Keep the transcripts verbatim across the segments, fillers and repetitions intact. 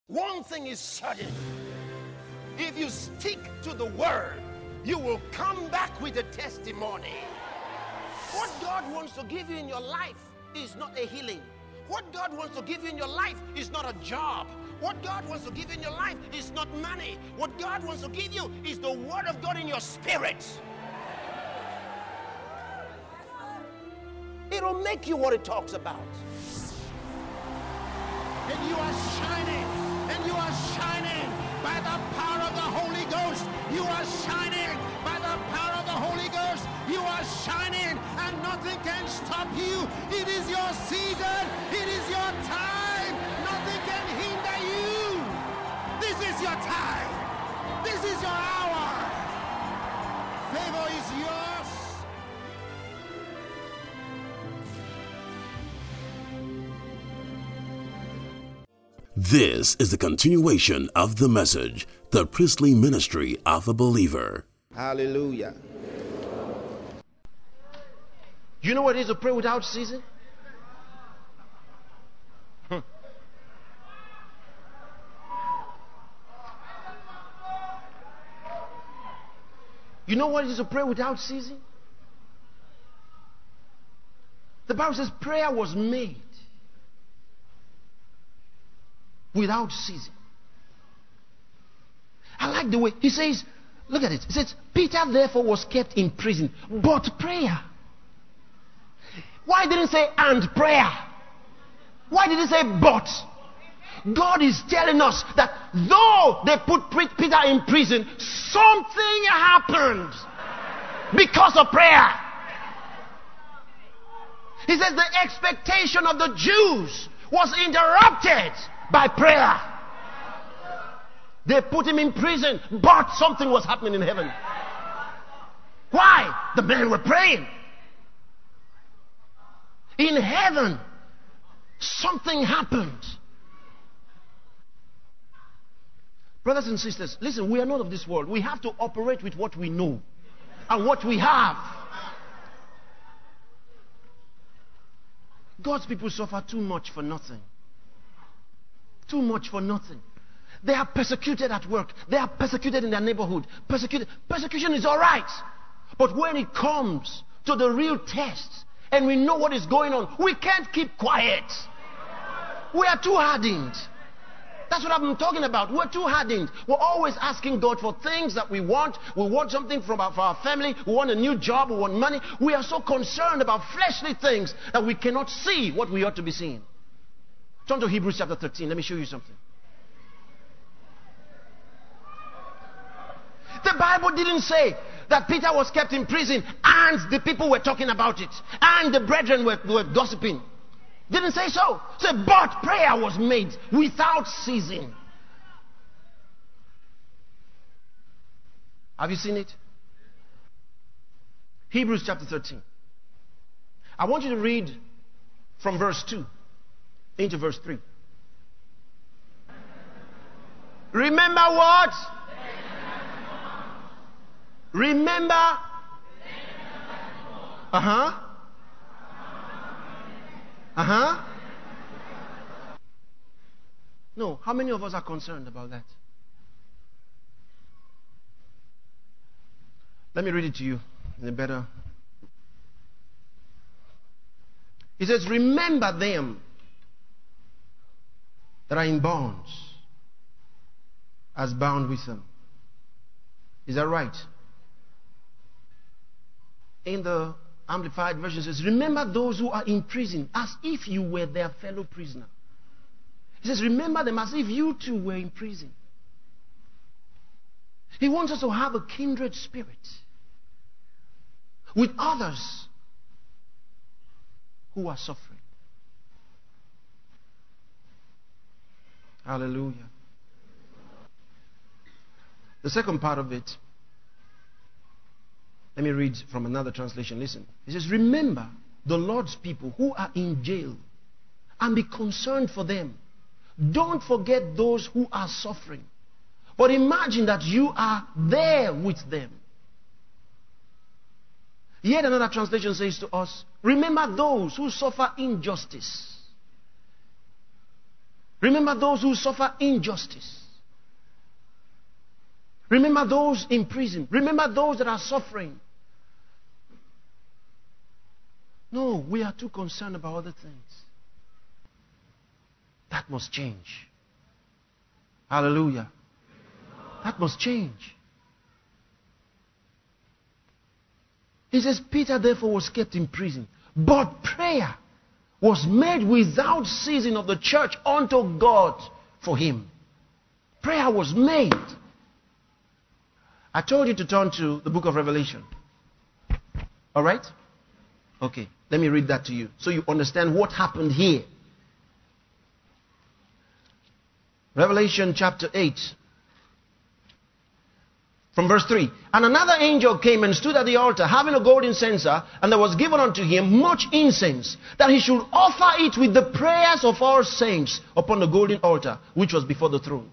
One thing is certain. If you stick to the word, you will come back with a testimony. What God wants to give you in your life is not a healing. What God wants to give you in your life is not a job. What God wants to give you in your life is not money. What God wants to give you is the word of God in your spirit. It'll make you what it talks about. And you are shining. And you are shining by the power of the Holy Ghost. You are shining by the power of the Holy Ghost. You are shining and nothing can stop you. It is your season. It is your time. Nothing can hinder you. This is your time. This is your hour. Favor is yours. This is the continuation of the message, the priestly ministry of a believer. Hallelujah. You know what it is to pray without ceasing? Hmm. You know what it is to pray without ceasing? The Bible says prayer was made without ceasing. I like the way he says, look at it. He says, Peter therefore was kept in prison, but prayer. Why didn't it say and prayer? Why did it say but? God is telling us that though they put Peter in prison, something happened because of prayer. He says the expectation of the Jews was interrupted by prayer. They put him in prison, but something was happening in heaven. Why? The men were praying. In heaven, something happened. Brothers and sisters, listen, we are not of this world. We have to operate with what we know and what we have. God's people suffer too much for nothing. Too much for nothing. They are persecuted at work. They are persecuted in their neighborhood. Persecuted. Persecution is all right. But when it comes to the real test and we know what is going on, we can't keep quiet. We are too hardened. That's what I've been talking about. We're too hardened. We're always asking God for things that we want. We want something from our, for our family. We want a new job. We want money. We are so concerned about fleshly things that we cannot see what we ought to be seeing. Turn to Hebrews chapter thirteen. Let me show you something. The Bible didn't say that Peter was kept in prison and the people were talking about it and the brethren were, were gossiping. Didn't say so. Say, but prayer was made without ceasing. Have you seen it? Hebrews chapter thirteen. I want you to read from verse two into verse three. Remember what? Remember. Uh-huh. Uh-huh. No, how many of us are concerned about that? Let me read it to you in a better. He says, remember them that are in bonds as bound with them. Is that right? In the Amplified Version says, remember those who are in prison as if you were their fellow prisoner. He says, remember them as if you too were in prison. He wants us to have a kindred spirit with others who are suffering. Hallelujah. The second part of it, let me read from another translation. Listen. It says, remember the Lord's people who are in jail and be concerned for them. Don't forget those who are suffering. But imagine that you are there with them. Yet another translation says to us, remember those who suffer injustice Remember those who suffer injustice. Remember those in prison. Remember those that are suffering. No, we are too concerned about other things. That must change. Hallelujah. That must change. He says, Peter therefore was kept in prison, but prayer was made without ceasing of the church unto God for him. Prayer was made. I told you to turn to the book of Revelation. All right? Okay, let me read that to you so you understand what happened here. Revelation chapter eight. From verse three. And another angel came and stood at the altar, having a golden censer, and there was given unto him much incense, that he should offer it with the prayers of all saints upon the golden altar, which was before the throne.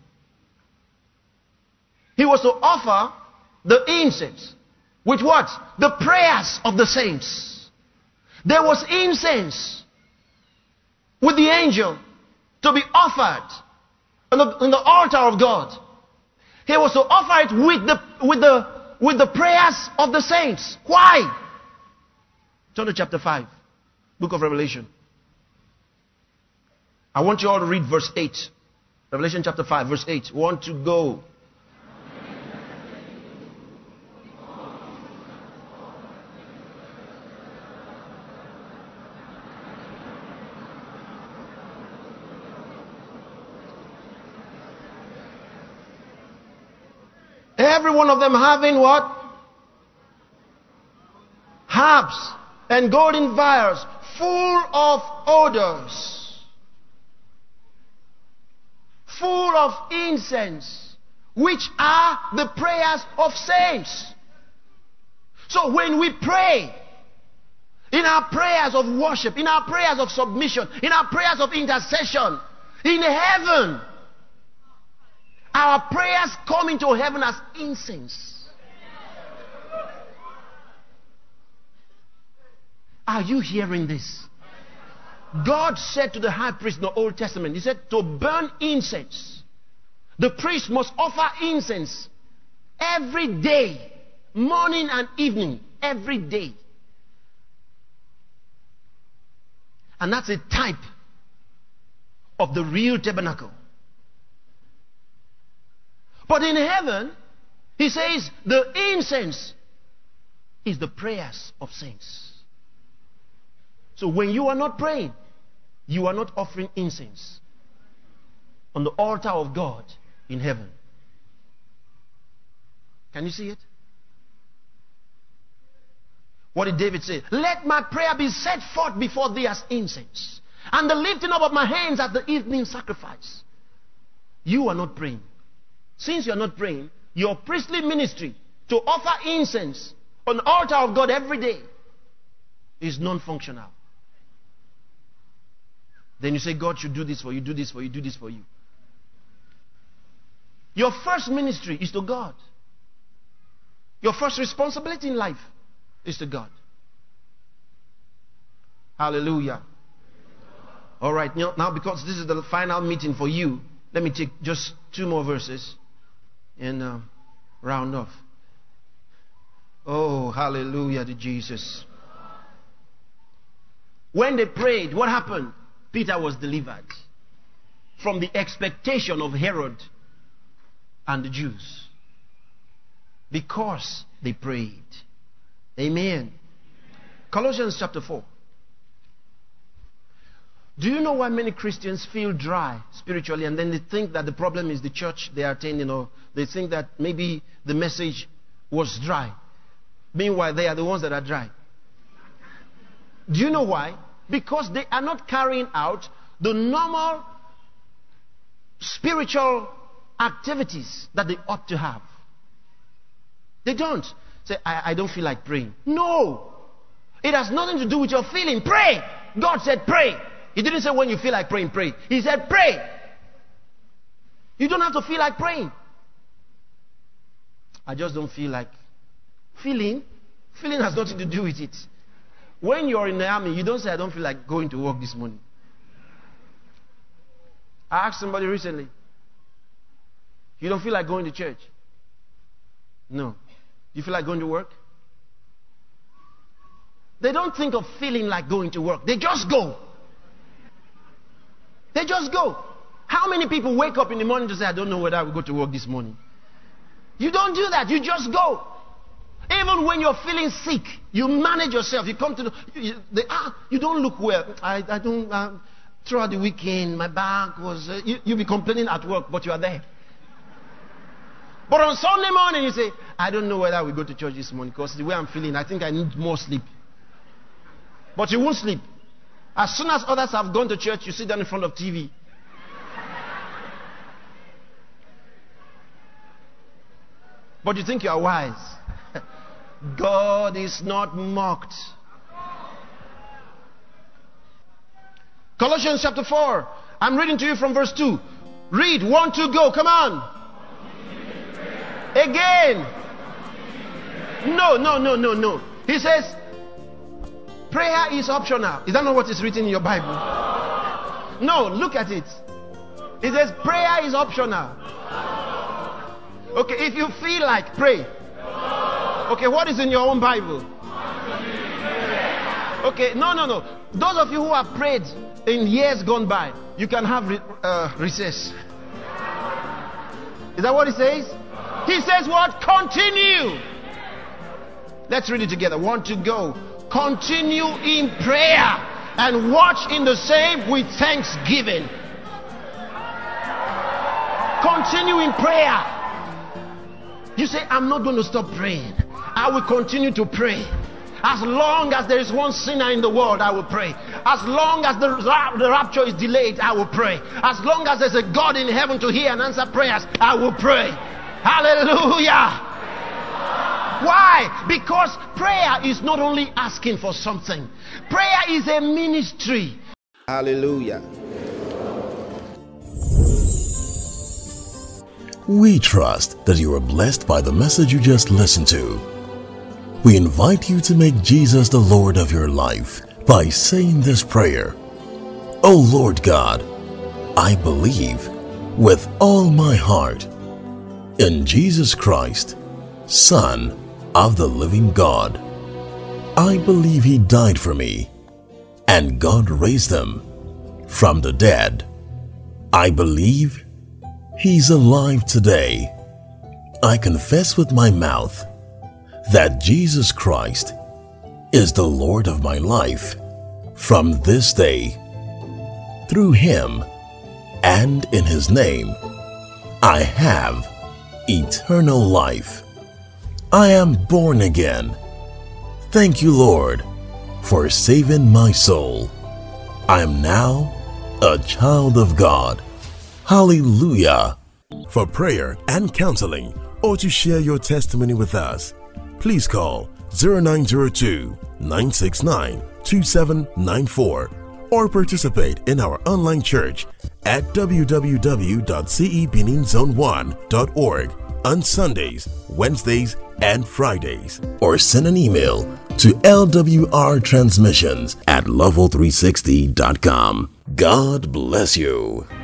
He was to offer the incense with what? The prayers of the saints. There was incense with the angel to be offered on the, on the altar of God. He was to offer it with the, with the, with the prayers of the saints. Why? Turn to chapter five, book of Revelation. I want you all to read verse eight. Revelation chapter five, verse eight. Want to go. Every one of them having what? Harps and golden vials full of odors, full of incense, which are the prayers of saints. So when we pray, in our prayers of worship, in our prayers of submission, in our prayers of intercession, in heaven, our prayers come into heaven as incense. Are you hearing this? God said to the high priest in the Old Testament, he said to burn incense. The priest must offer incense every day, morning and evening, every day. And that's a type of the real tabernacle. But in heaven, he says the incense is the prayers of saints. So when you are not praying, you are not offering incense on the altar of God in heaven. Can you see it? What did David say? Let my prayer be set forth before thee as incense, and the lifting up of my hands at the evening sacrifice. You are not praying. Since you are not praying, your priestly ministry to offer incense on the altar of God every day is non-functional. Then you say, God should do this for you, do this for you, do this for you. Your first ministry is to God. Your first responsibility in life is to God. Hallelujah. All right, now, now because this is the final meeting for you, let me take just two more verses and uh, round off. Oh, hallelujah to Jesus. When they prayed, what happened? Peter was delivered from the expectation of Herod and the Jews, because they prayed. Amen. Colossians chapter four. Do you know why many Christians feel dry spiritually, and then they think that the problem is the church they are attending, or they think that maybe the message was dry? Meanwhile, they are the ones that are dry. Do you know why? Because they are not carrying out the normal spiritual activities that they ought to have. They don't. Say, I, I don't feel like praying. No. It has nothing to do with your feeling. Pray. God said pray. He didn't say when you feel like praying, pray. He said pray. You don't have to feel like praying. I just don't feel like. Feeling? Feeling has nothing to do with it. When you're in the army, you don't say, I don't feel like going to work this morning. I asked somebody recently, you don't feel like going to church? No. Do you feel like going to work? They don't think of feeling like going to work. They just go. They just go. How many people wake up in the morning to say, I don't know whether I will go to work this morning? You don't do that. You just go. Even when you're feeling sick, you manage yourself. You come to the, you, they, ah, you don't look well. I, I don't, uh, throughout the weekend, my back was, uh, you, you'll be complaining at work, but you are there. But on Sunday morning, you say, I don't know whether I will go to church this morning because the way I'm feeling, I think I need more sleep. But you won't sleep. As soon as others have gone to church, you sit down in front of T V. But you think you are wise. God is not mocked. Colossians chapter four. I'm reading to you from verse two. Read. One, two, go. Come on. Again. No, no, no, no, no. He says, prayer is optional. Is that not what is written in your Bible? No, look at it. It says prayer is optional. Okay, if you feel like, pray. Okay, what is in your own Bible? Okay, no, no, no. Those of you who have prayed in years gone by, you can have re- uh, recess. Is that what he says? He says what? Continue. Let's read it together. Want to go. Continue in prayer and watch in the same with thanksgiving. Continue in prayer. You say, I'm not going to stop praying. I will continue to pray. As long as there is one sinner in the world, I will pray. As long as the, the rapture is delayed, I will pray. As long as there's a God in heaven to hear and answer prayers, I will pray. Hallelujah. Why? Because prayer is not only asking for something. Prayer is a ministry. Hallelujah. We trust that you are blessed by the message you just listened to. We invite you to make Jesus the Lord of your life by saying this prayer. O Lord God, I believe with all my heart in Jesus Christ, Son of the living God. I believe He died for me and God raised Him from the dead. I believe He's alive today. I confess with my mouth that Jesus Christ is the Lord of my life from this day. Through Him and in His name, I have eternal life. I am born again. Thank you, Lord, for saving my soul. I am now a child of God. Hallelujah. For prayer and counseling or to share your testimony with us, please call zero nine zero two, nine six nine, two seven nine four or participate in our online church at w w w dot c e benin zone one dot org on Sundays, Wednesdays, and Fridays. Or send an email to l w r transmissions at level three sixty dot com. God bless you.